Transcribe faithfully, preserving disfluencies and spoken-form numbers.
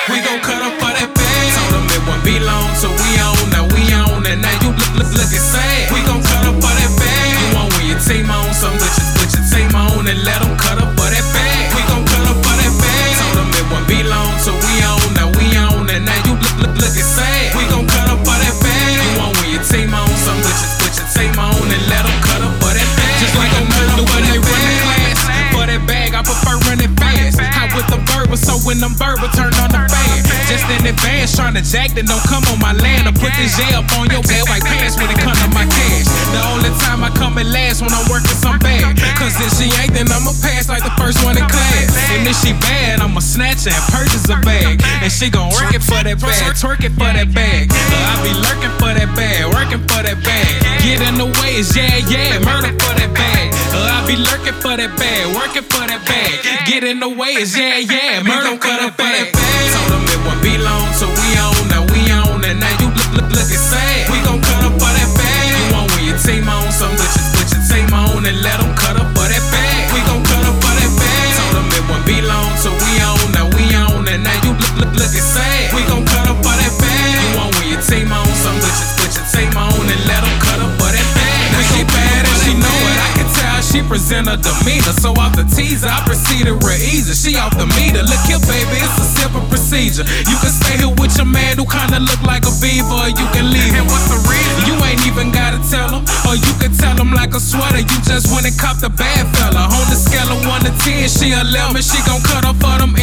We gon' cut up for that bag. Told them it wouldn't be long, so we on, now we on, and now you look, look, looking sad. We gon' cut up for that bag. You want when your team on, some put your, put your team on and let them cut up for that bag. We gon' cut up for that bag. Told them it wouldn't be long, so we on, now we on, and now you look, look, looking sad. We gon' cut up for that bag. You want when your team on, some put your, put your team on and let them cut up for that bag. Just like a nerd do when they run the class. For that bag, I prefer running fast. Hot with the verbal, so when them verbal turn on the fan. Just in advance, tryna jack that don't come on my land. Or put this J up on your bed like pants when it come to my cash. The only time I come in last when I'm working some bad. Cause if she ain't, then I'ma pass like the first one in class. And if she bad, I'ma snatch her and purchase a bag. And she gon' work it for that bag, twerk it for that bag. Uh, I be lurking for that bag, working for that bag. Get in the way, it's yeah, yeah, murder for that bag. Uh, I be lurking for that bag, working for that bag. Get in the way, it's yeah, yeah, murder for that bag. Told them it wouldn't be long, so we on, now we on, and now you look, look, looking sad. We gon' cut up for that bag. You want when your team on, some put your, put your team on and let them cut up for that bag. We gon' cut up for that bag. Told them it wouldn't be long, so we on, now we on, and now you look, look, looking sad. We gon' cut up for that bag. You want when your team on, some put your, put your team on and let them cut up for that bag. Now she bad and she know it, I can tell she present her demeanor. So off the teaser, I proceeded real easy. She off the meter, look here baby, it's a simple procedure. You can stay here with your man who kinda look like a beaver, or you can leave him. What's the reason? You ain't even gotta tell him, or you can tell him like a sweater. You just went and copped a bad fella. On the scale of one to ten, she eleven. She gon' cut up for them